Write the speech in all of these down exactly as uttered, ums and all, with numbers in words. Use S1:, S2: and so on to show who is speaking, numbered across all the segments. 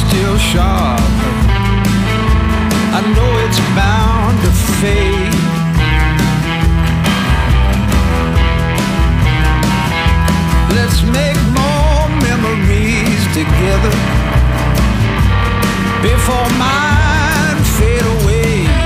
S1: still sharp. I know it's bound to fade. Let's make more memories together before mine fade away.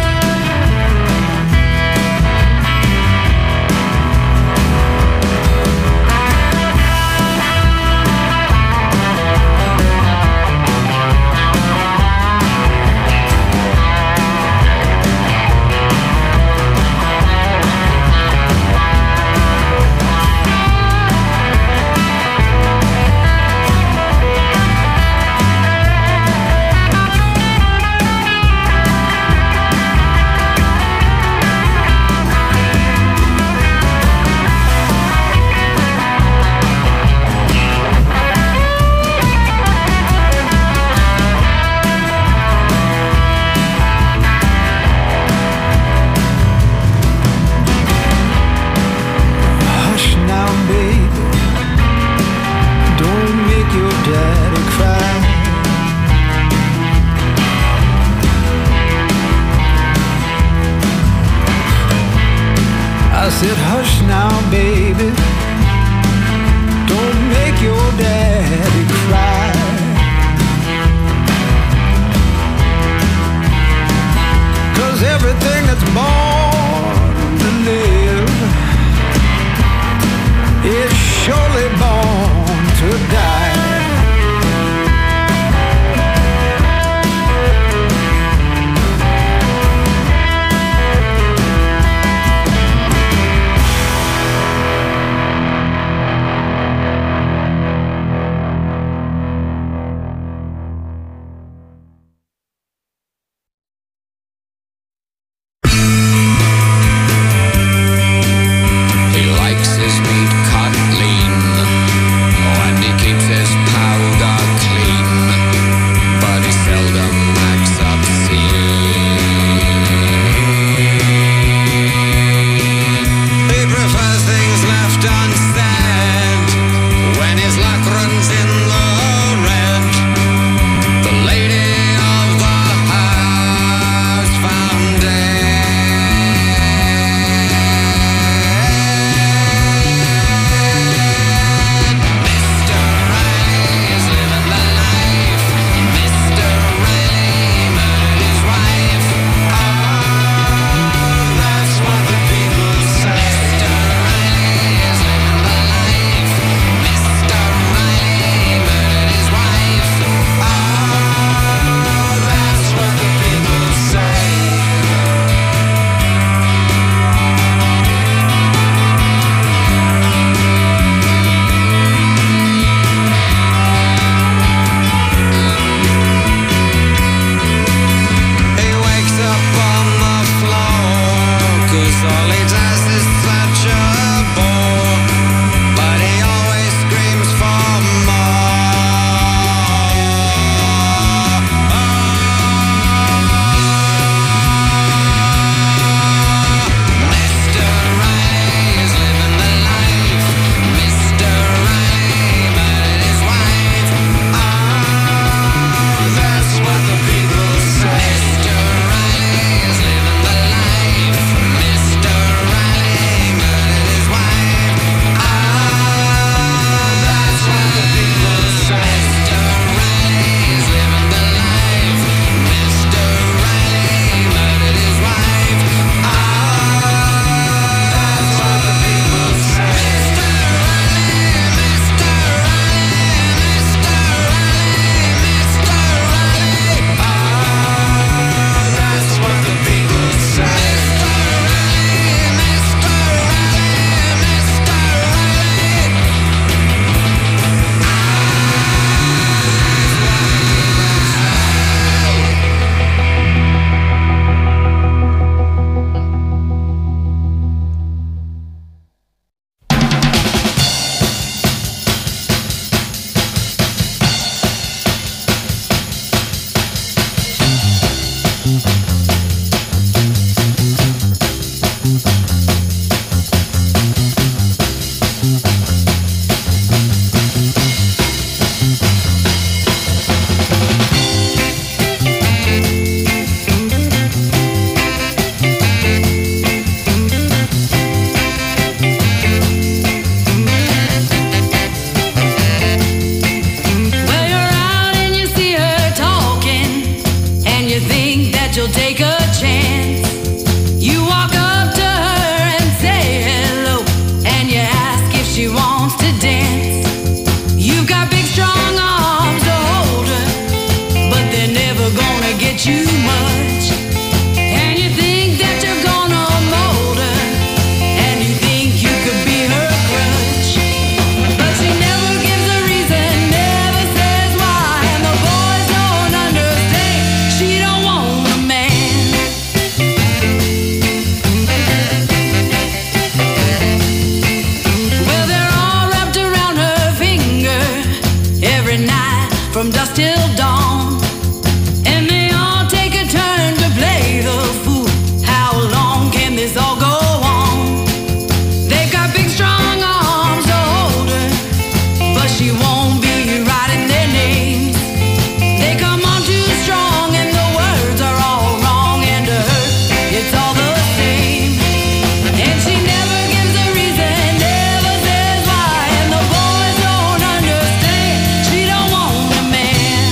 S1: I said, hush now, baby, don't make your daddy cry. Cause everything that's born to live is surely born to die.
S2: from dusk till dawn. And they all take a turn to play the fool. How long can this all go on? They've got big strong arms to hold her, but she won't be writing their names. They come on too strong and the words are all wrong, and to her it's all the same. And she never gives a reason, never says why, and the boys don't understand. She don't want a man.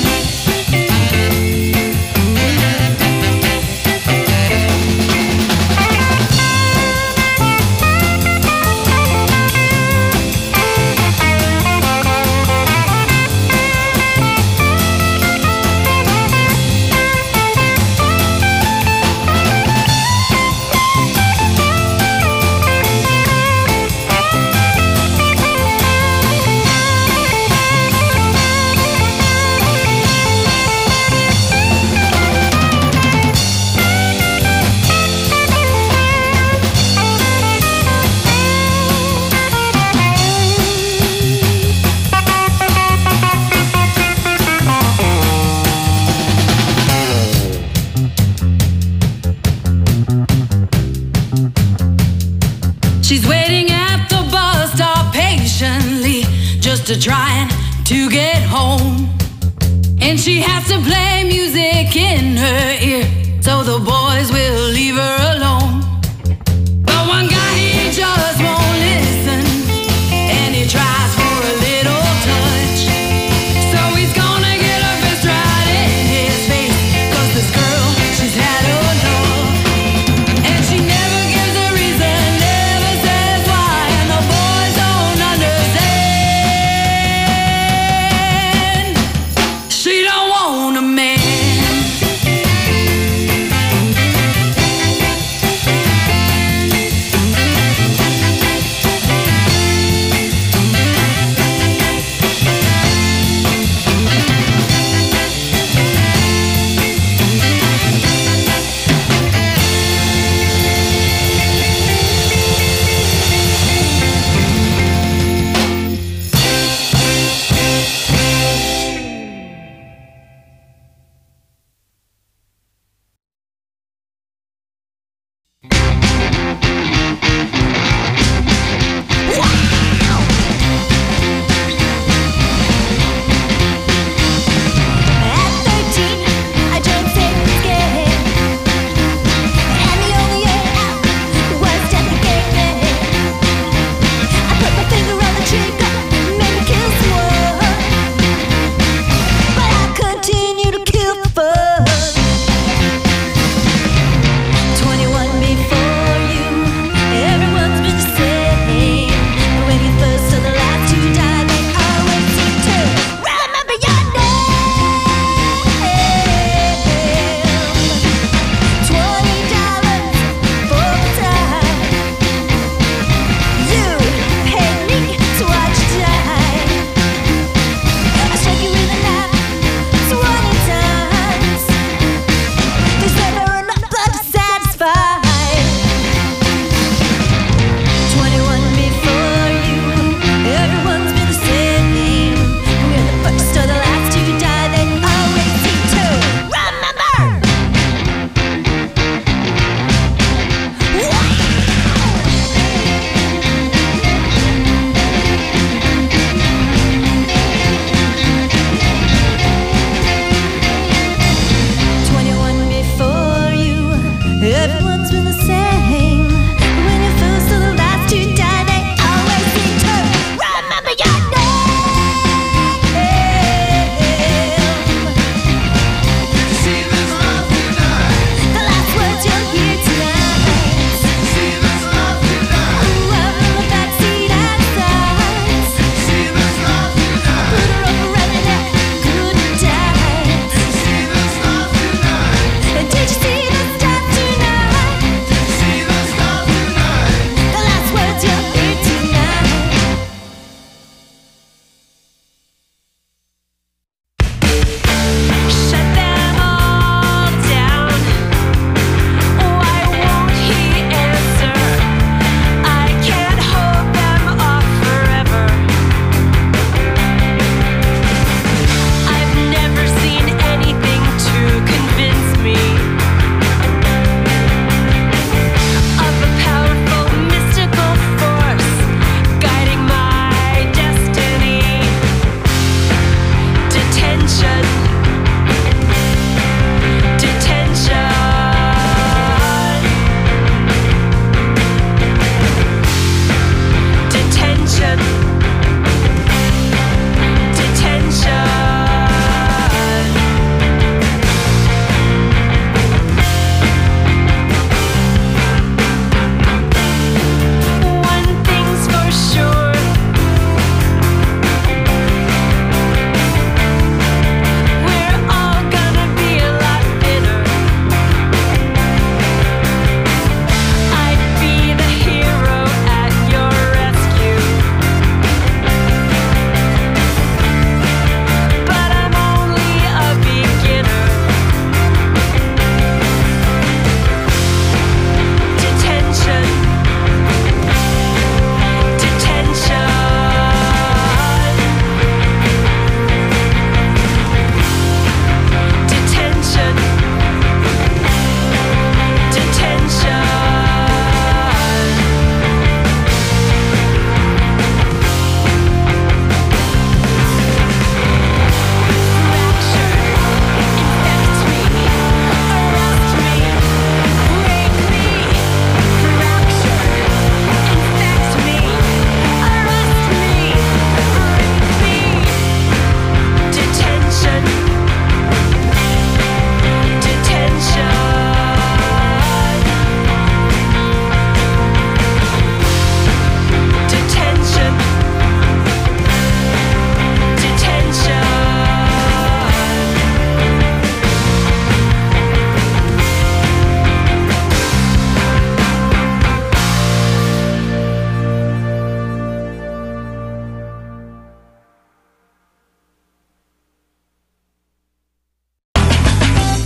S2: She's waiting at the bus stop patiently, just to trying to get home. And she has to play music in her ear, so the boys will leave her alone. But one guy, he just won't listen, and he tries for a little touch. So he's gonna get her fist right in his face, 'cause this girl, she's had enough. And she never gives a reason, never says why, and the boys don't understand. She don't want a man.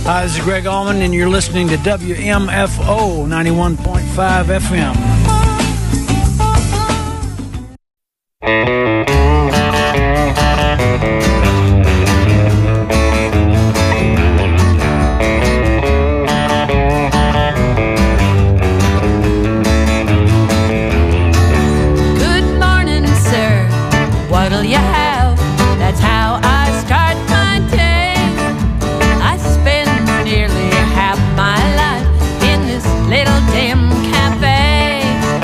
S3: Hi, this is Greg Allman, and you're listening to W M F O ninety-one point five F M.
S2: Good morning, sir. What'll you have? That's how I start my day. I spend nearly half my life in this little dim cafe.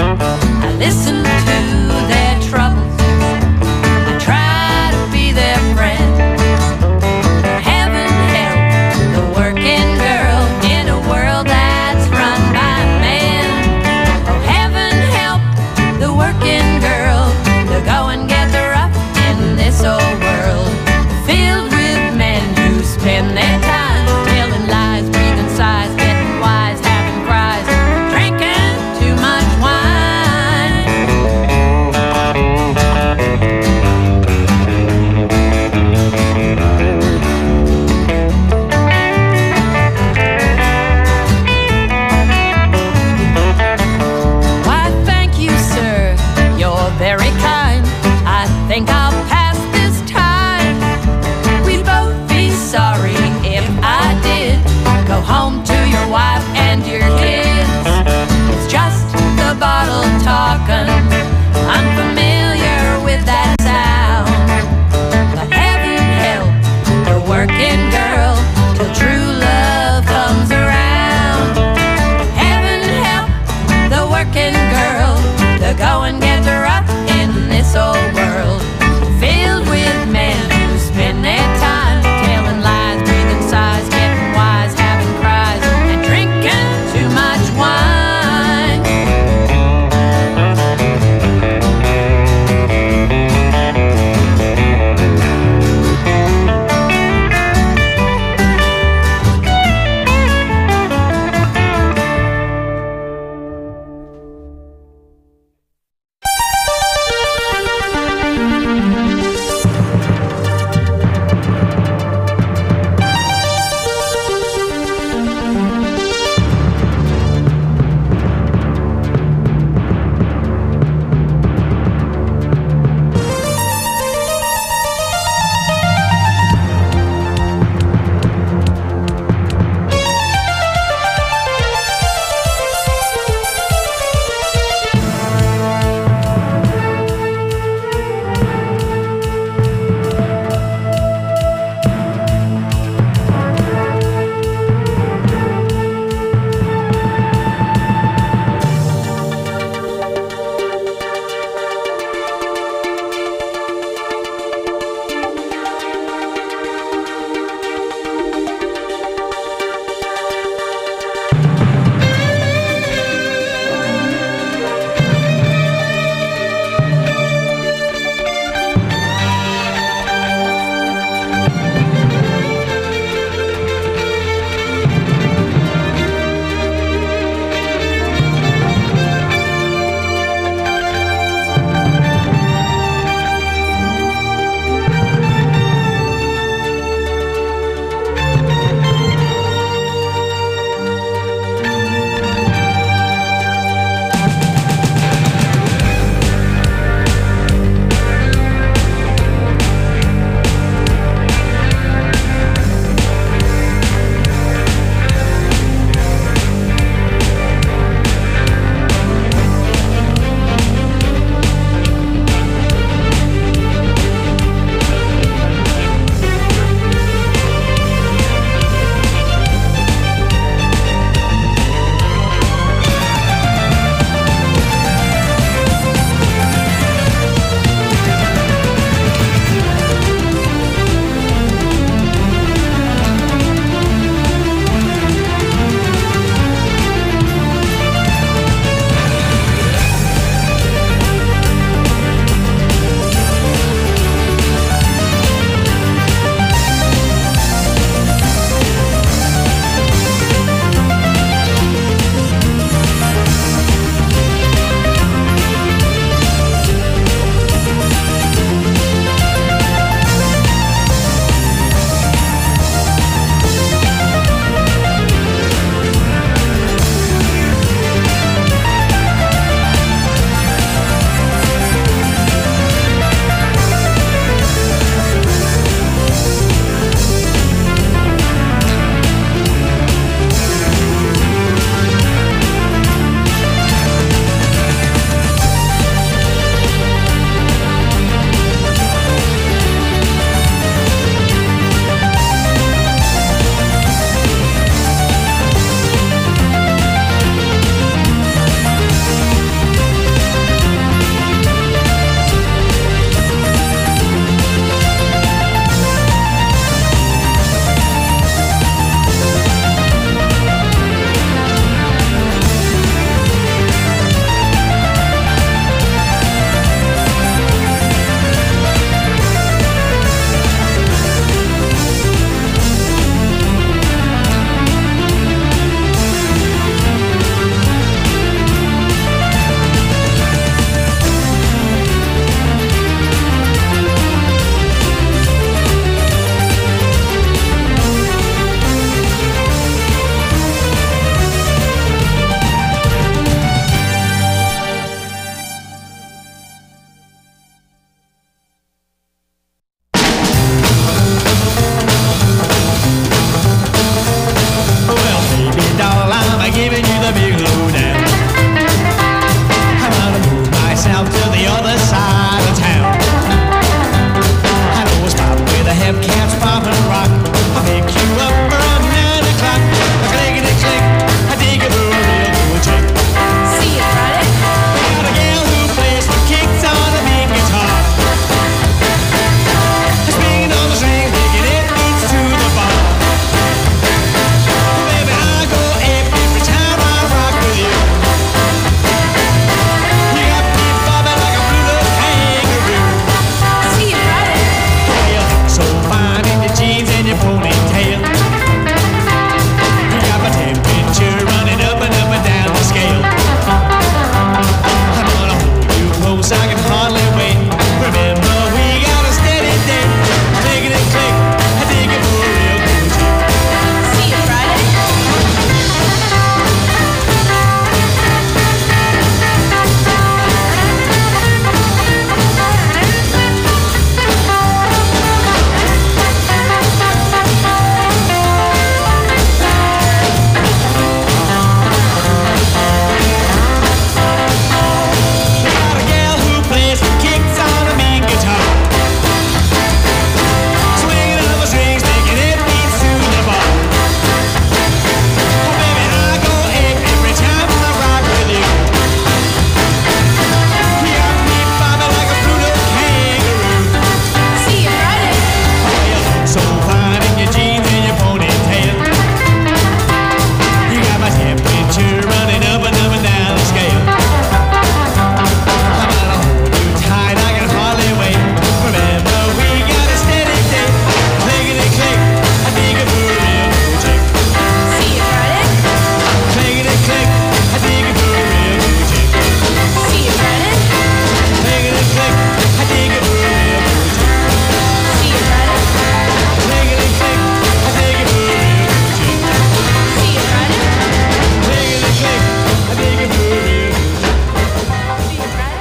S1: have cats pop and rock. I'll pick you up around nine o'clock. Clickety click, I dig it for a real cool chick.
S2: See you Friday.
S1: We got a gal who plays the kicks on a big guitar. Swinging on the strings, making it beats to the bar. Baby, I go ape every time I rock with you. You got me bobbing like a blue little kangaroo.
S2: See you Friday.
S1: Yeah, so fine in your jeans and your ponytail. You got my temperature running up and up and down the scale. I'm gonna hold you close, I can hardly wait. Remember, we got a steady date. Click it and click, I dig it for a real cool chick.
S2: See you Friday.
S1: Got a gal who plays the kicks on a mean guitar. Swinging on the strings, making it beats to the bar. Oh, baby, I go ape every time I rock with you. You got me bobbing like a blue little kangaroo.
S2: See you Friday.
S1: Oh, you look so fine in your jeans and your ponytail. You got my temperature running up and up and down the scale. I'm gonna hold you tight, I can hardly wait. Remember, we got a steady date. Clickety click, I dig it for a real cool chick.
S2: See you Friday.
S1: Clickety click, I dig it for a real cool chick.
S2: See you Friday.
S1: Clickety click, I dig it for a real cool chick.
S2: See you Friday.
S1: Clickety click, I dig it for a real cool chick.
S2: See you Friday.
S1: Clickety click, I dig it for a real cool chick.
S2: See you Friday.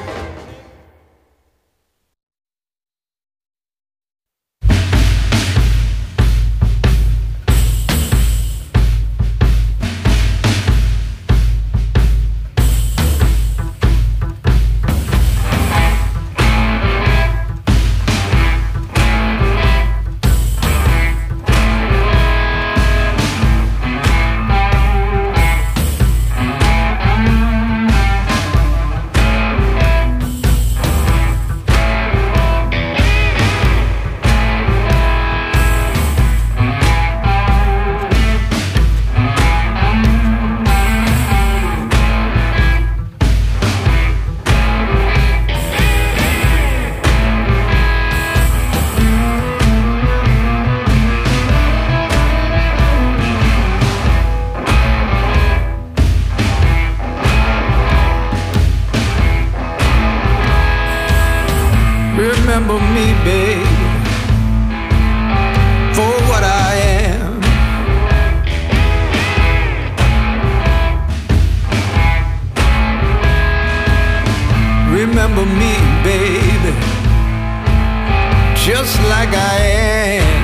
S1: Remember me, babe, for what I am. Remember me, baby, just like I am.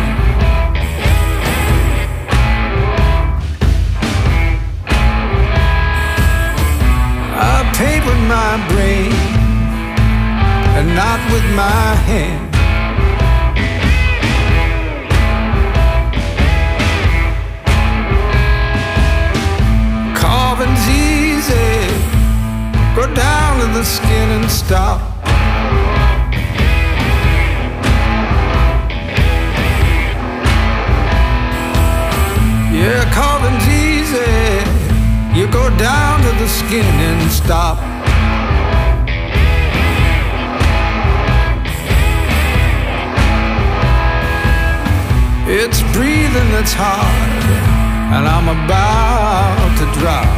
S1: I paint with my brain and not with my hand. Carving's easy, go down to the skin and stop. Yeah, carving's easy, you go down to the skin and stop. It's breathing that's hard, and I'm about to drop.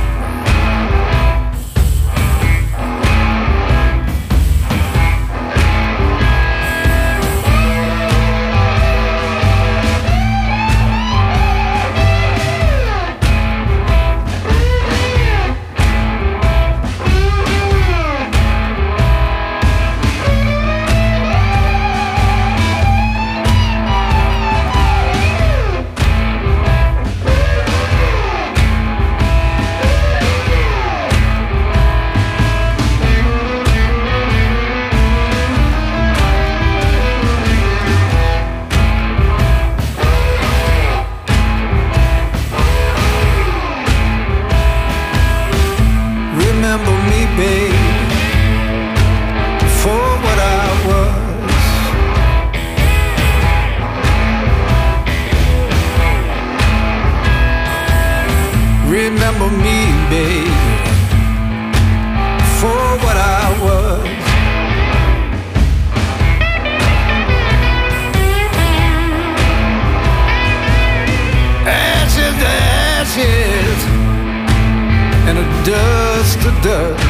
S4: remember me, baby, for what I was. Ashes to ashes, and a dust to dust.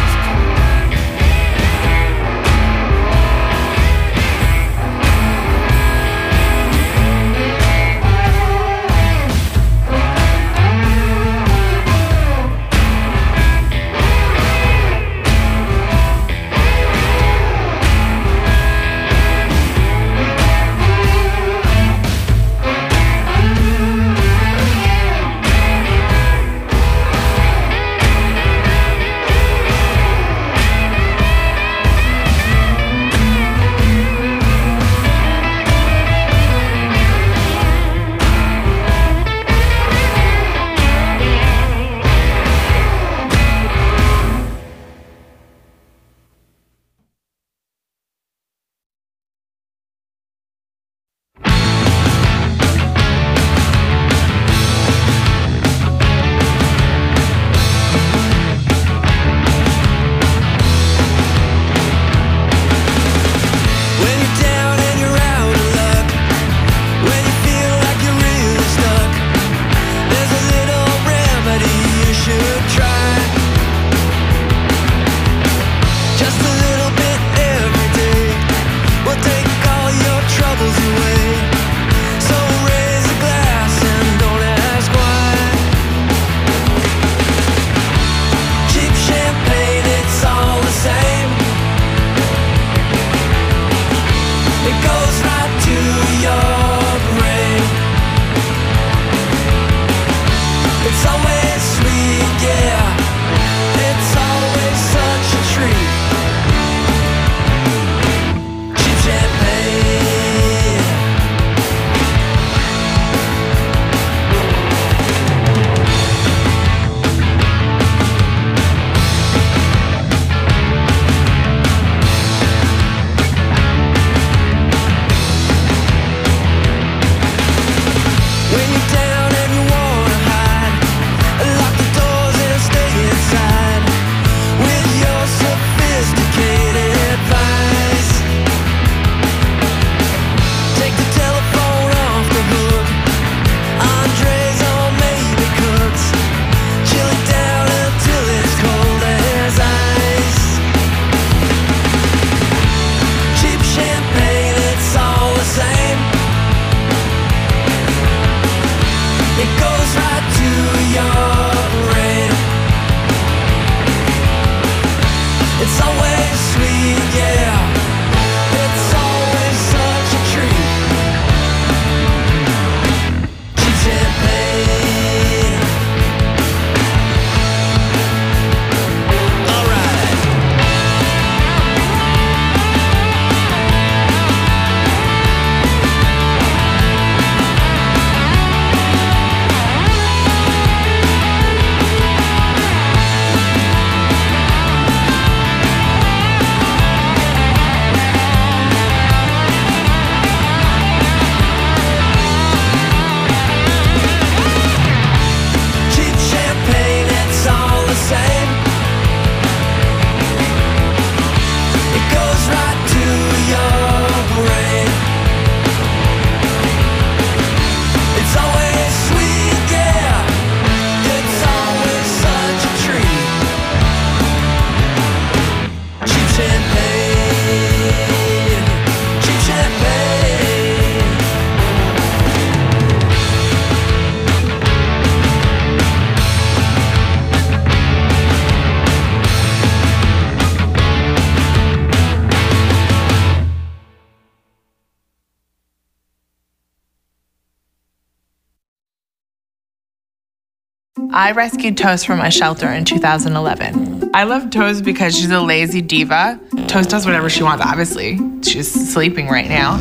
S5: I rescued Toast from a shelter in two thousand eleven. I love Toast because she's a lazy diva. Toast does whatever she wants, obviously. She's sleeping right now.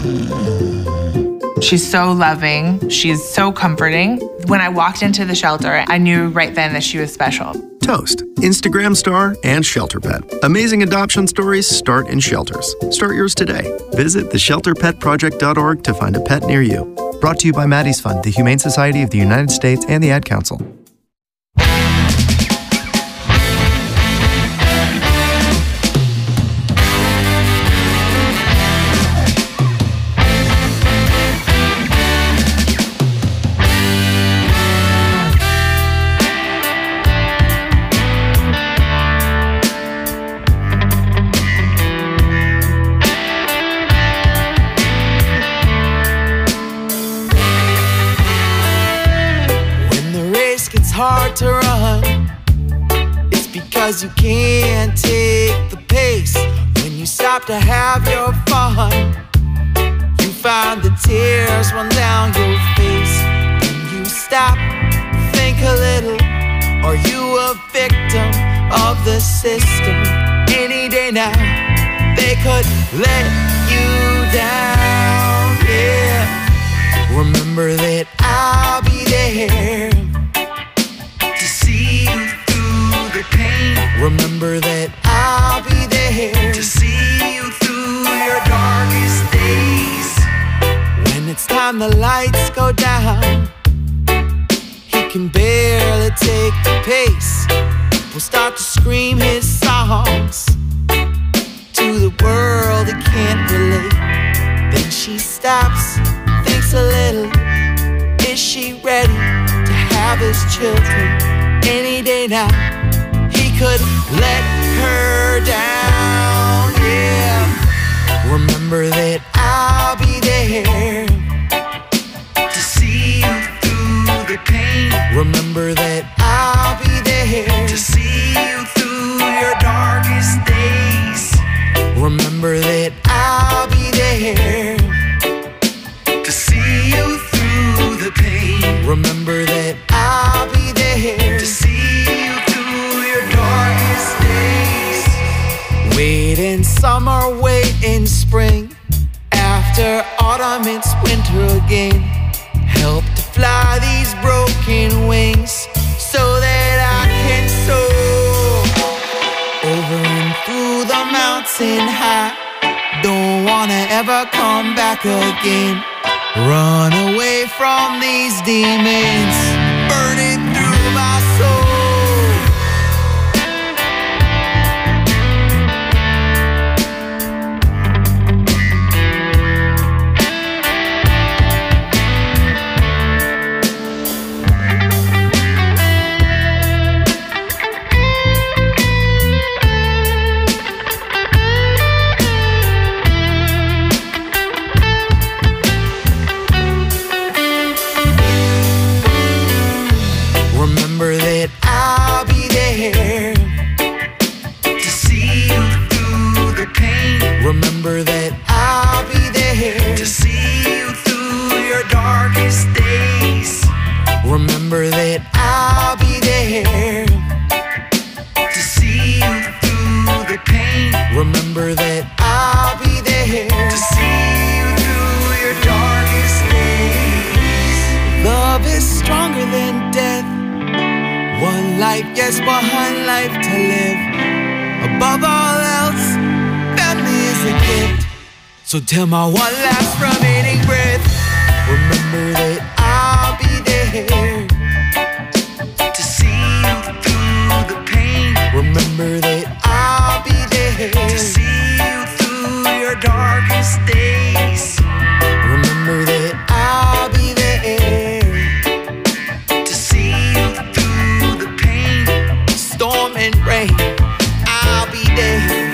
S5: She's so loving. She's so comforting. When I walked into the shelter, I knew right then that she was special.
S6: Toast, Instagram star and shelter pet. Amazing adoption stories start in shelters. Start yours today. Visit the shelter pet project dot org to find a pet near you. Brought to you by Maddie's Fund, the Humane Society of the United States, and the Ad Council.
S7: hard to run, it's because you can't take the pace. When you stop to have your fun, you find the tears run down your face. When you stop, think a little. Are you a victim of the system? Any day now, they could let you down, yeah. Remember that I'll be there to see you through the pain. Remember that I'll be there to see you through your darkest days. When it's time the lights go down, he can barely take the pace. Will start to scream his songs to the world he can't relate. Then she stops, thinks a little. Is she ready to have his children? Any day now, he could let her down, yeah. Remember that I'll be there to see you through the pain. Remember that I'll be there to see you through your darkest days. Remember that I'll be there to see you through the pain. Remember that I'll be there to see you through your darkest days. Wait in summer, wait in spring. After autumn, it's winter again. Help to fly these broken wings so that I can soar over and through the mountain high. Don't wanna ever come back again. Run away from these demons burning through my soul. Remember that I'll be there to see you through the pain. Remember that I'll be there to see you through your darkest days. Remember that I'll be there to see you through the pain. Remember that I'll be there to see you through your darkest days. Love is stronger than death. One life, yes, one life to live. Above all else, family is a gift. So till my one last remaining breath, remember that I'll be there to see you through the pain. Remember that I'll be there to see you through your darkest days. Remember that I'll be there to see you through the pain. Storm and rain, I'll be there.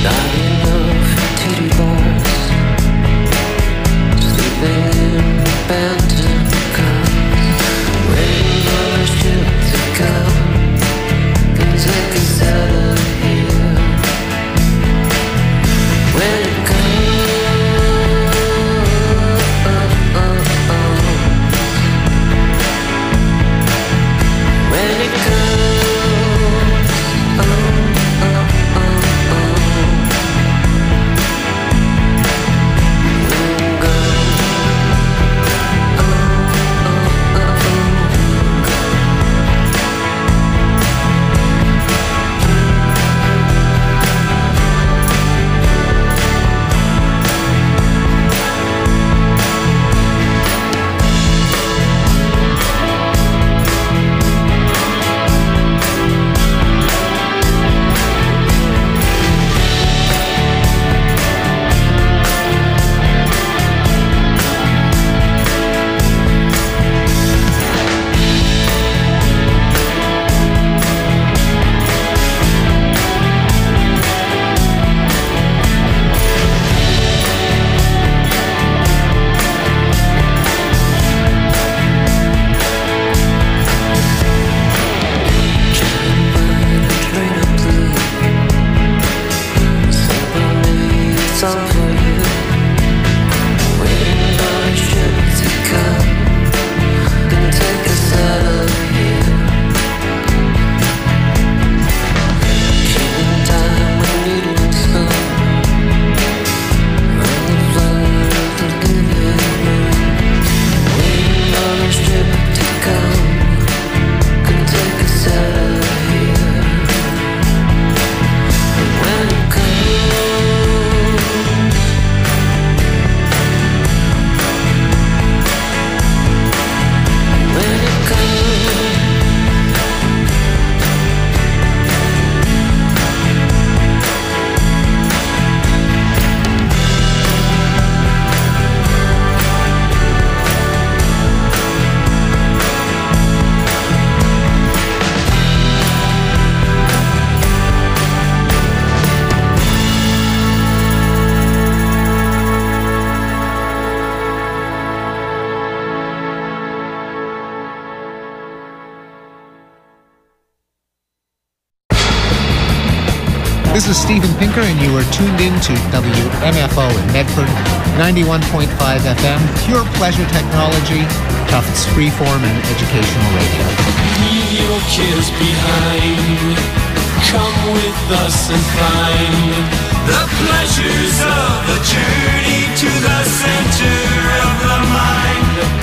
S8: This is Steven Pinker, and you are tuned in to W M F O in Medford, ninety-one point five F M, pure pleasure technology, Tufts freeform and educational radio.
S1: Leave your kids behind. Come with us and find the pleasures of the journey to the center of the mind.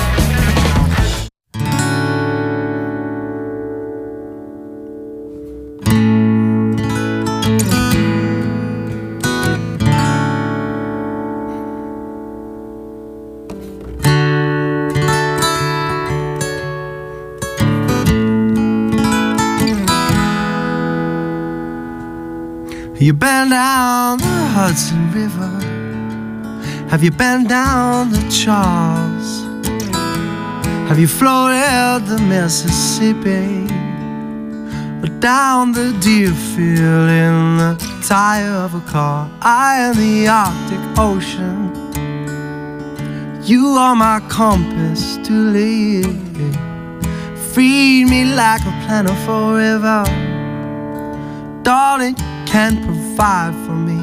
S7: You been down the Hudson River? Have you been down the Charles? Have you floated the Mississippi? Or down the Deerfield in the tire of a car? I am the Arctic Ocean. You are my compass to live. Feed me like a plentiful river. Darling, can provide for me.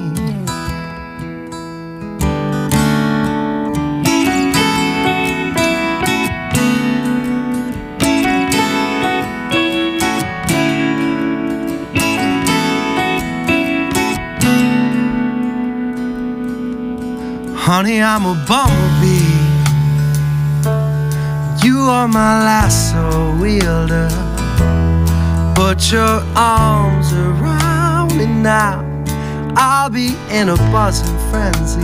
S7: Honey, I'm a bumblebee. You are my lasso wielder. Put your arms around me now, I'll be in a buzzing frenzy.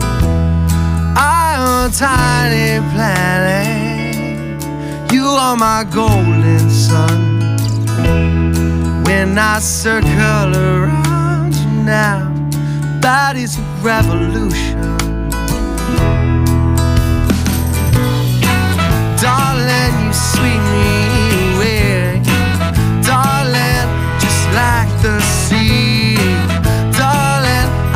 S7: I am a tiny planet. You are my golden sun. When I circle around you now, that is a revolution. Darling, you sweet me away. Darling, just like the sea. Darling,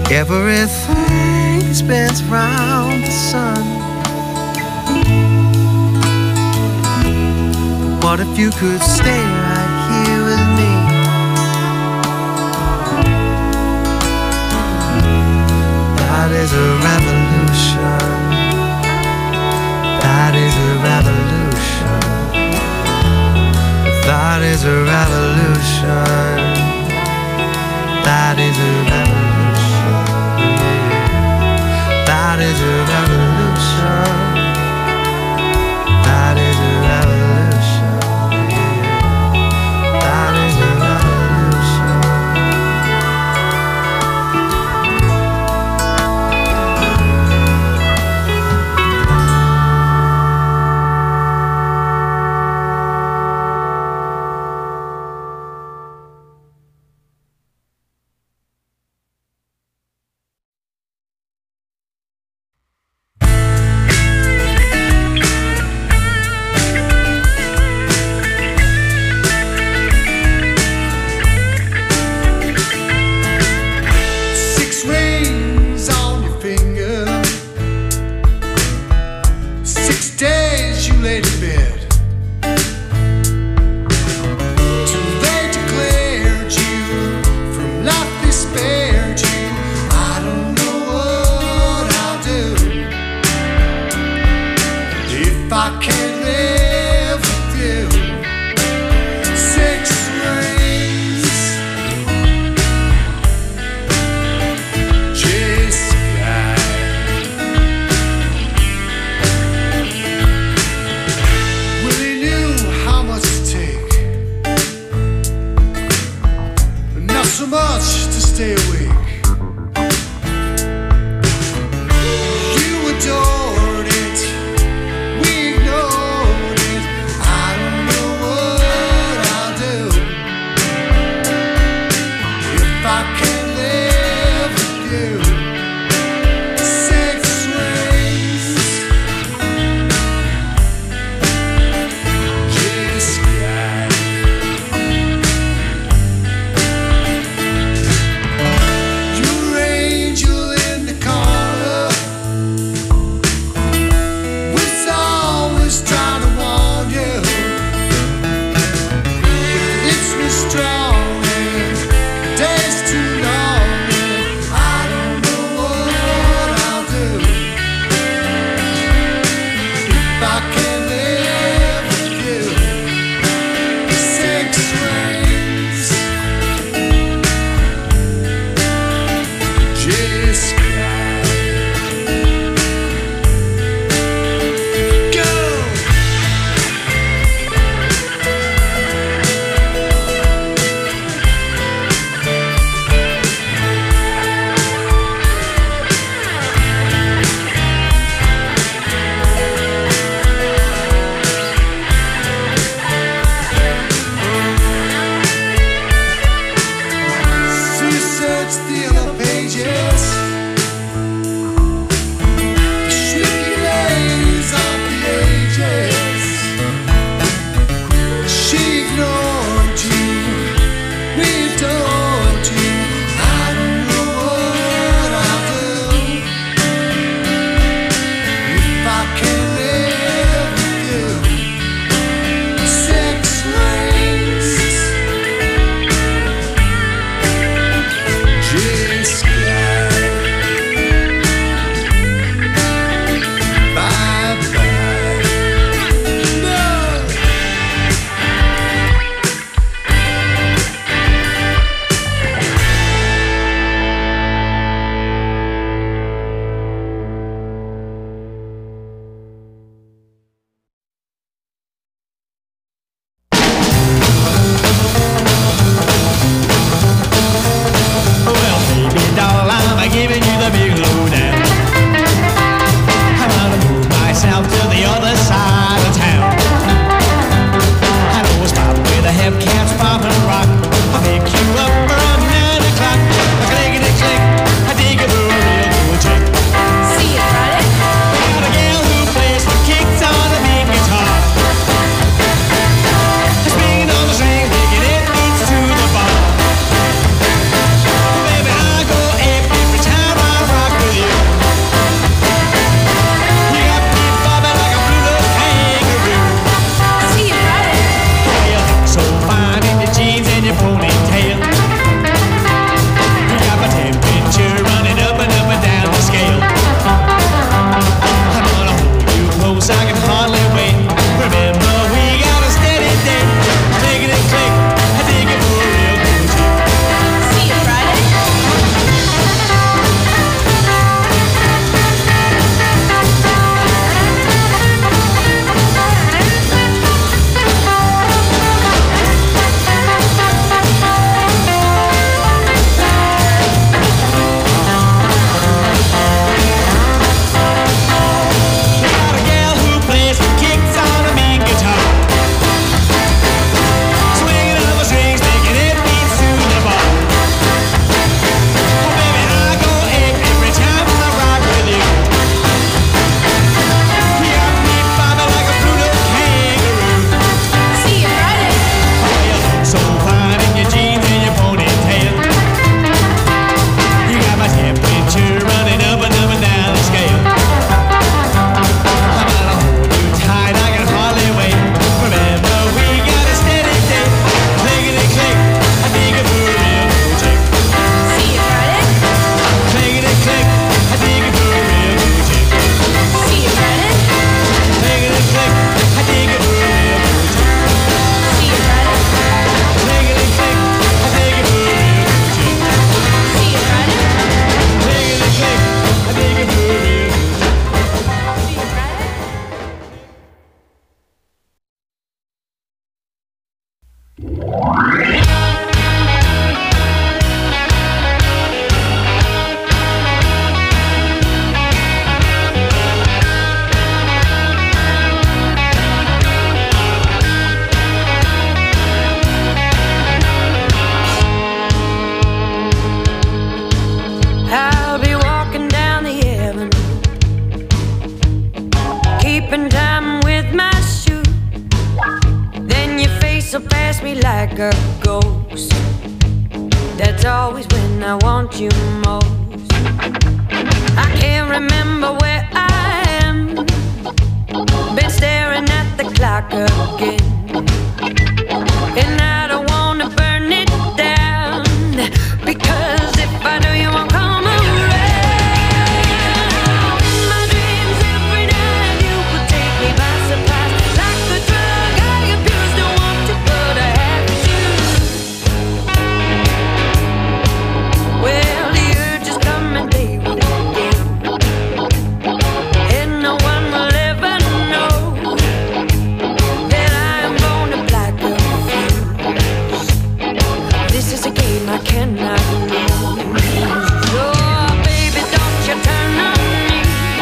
S7: Everything spins round the sun. What if you could stay right here with me? That is a revolution. That is a revolution. That is a revolution. That is a revolution. That is a revolution. That is a revolution. That is a revolution.
S9: Yeah. me like a ghost. That's always when I want you most. I can't remember where I am. Been staring at the clock again. And I don't wanna burn it down, because if I do, you won't come around. In my dreams every night, you would take me by surprise. Like a drug I abuse, don't want to, but I have to. Well, the urge is coming, they will again. And no one will ever know that I am gonna black a fuse. This is a game I cannot lose. Oh, baby, don't you turn on me.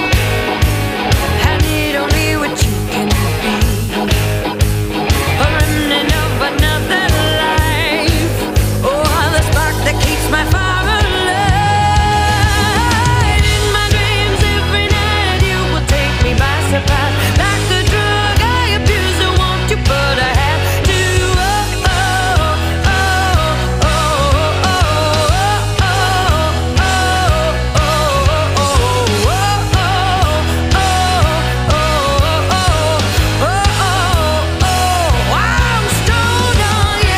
S9: I need only what you can be. A remnant of another life. Oh, the spark that keeps my fire alive. In my dreams every night, you will take me by surprise. Like a drug I abuse, I want you, but I have to. Oh, oh, oh, oh, oh, oh, I'm stoned on you.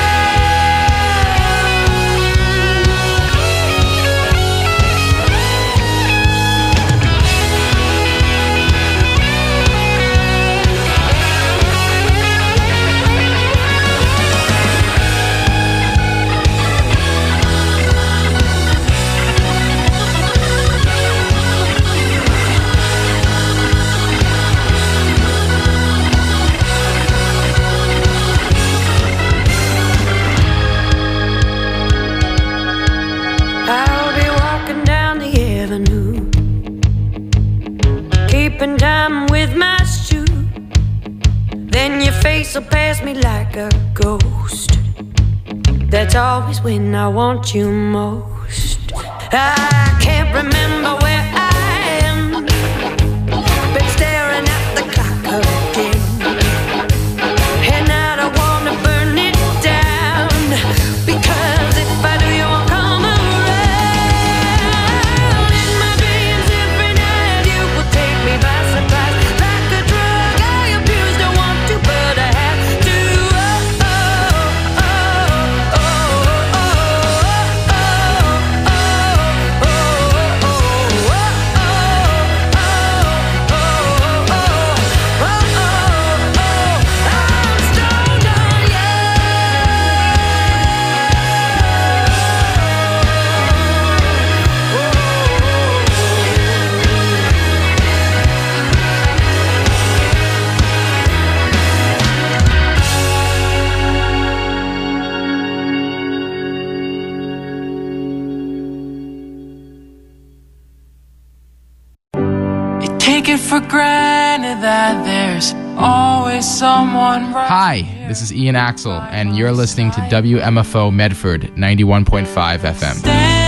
S9: I'll be walking down the avenue, keeping time with my shoe. Then your face will pass me like a ghost. That's always when I want you most. I can't remember where I am. Been staring at the clock again. And I don't wanna burn it down, because if I do, you won't come around. In my dreams every night, you will take me by surprise. Like a drug I abuse, don't want to, but I have to. Oh, oh, oh, oh, oh, oh, oh, oh, I'm stoned on you.
S10: You take it for granted that there's always someone right.
S11: Hi, this is Ian Axel, and you're listening to W M F O Medford ninety-one point five F M.
S10: Stand